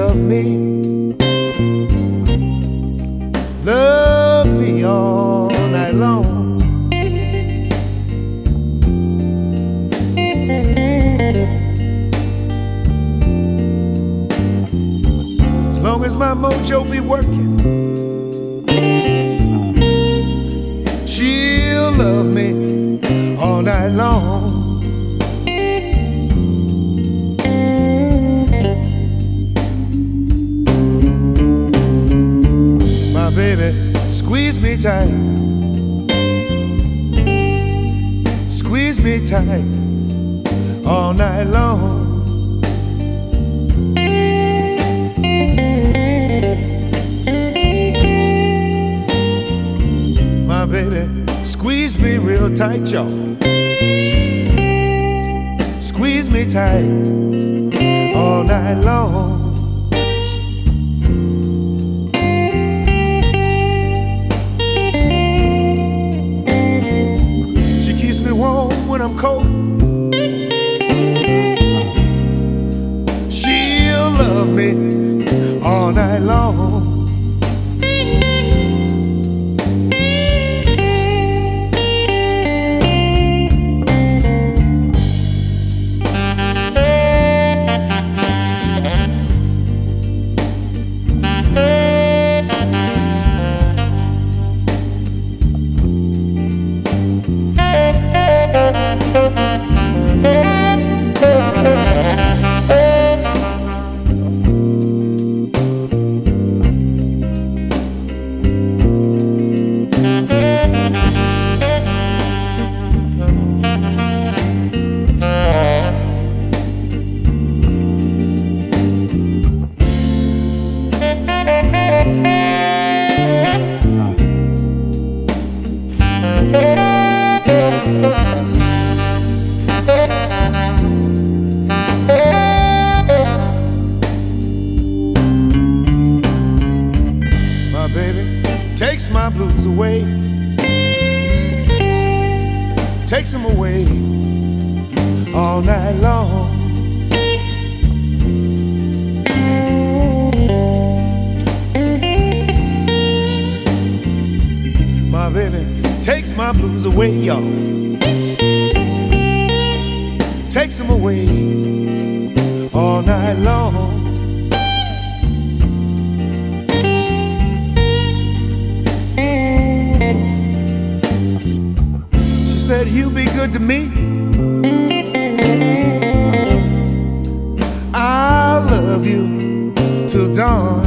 love me all night long. As long as my mojo be working, she'll love me all night long. My baby, squeeze me tight, squeeze me tight all night long. My baby, squeeze me real tight, y'all. Squeeze me tight all night long. She keeps me warm when I'm cold. She'll love me all night long. My baby takes my blues away, takes them away all night long. My baby takes my blues away, y'all. Takes them away all night long. She said, "You be good to me, I'll love you till dawn."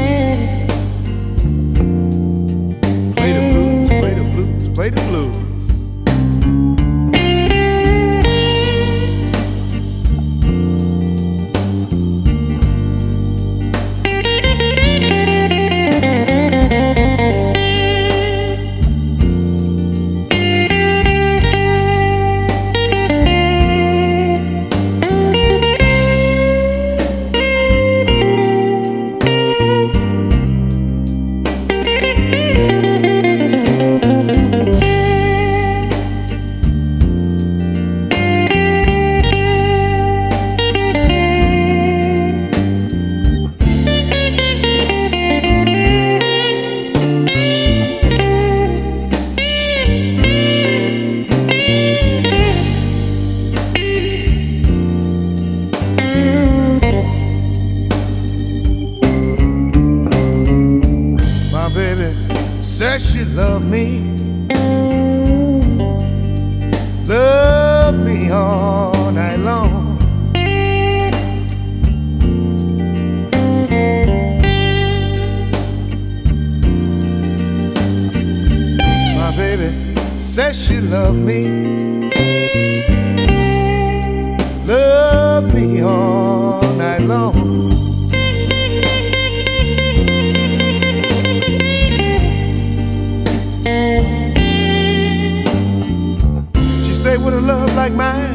Play the blues, play the blues, play the blues. Says she love me all night long. My baby says she love me all night long. Say with a love like mine,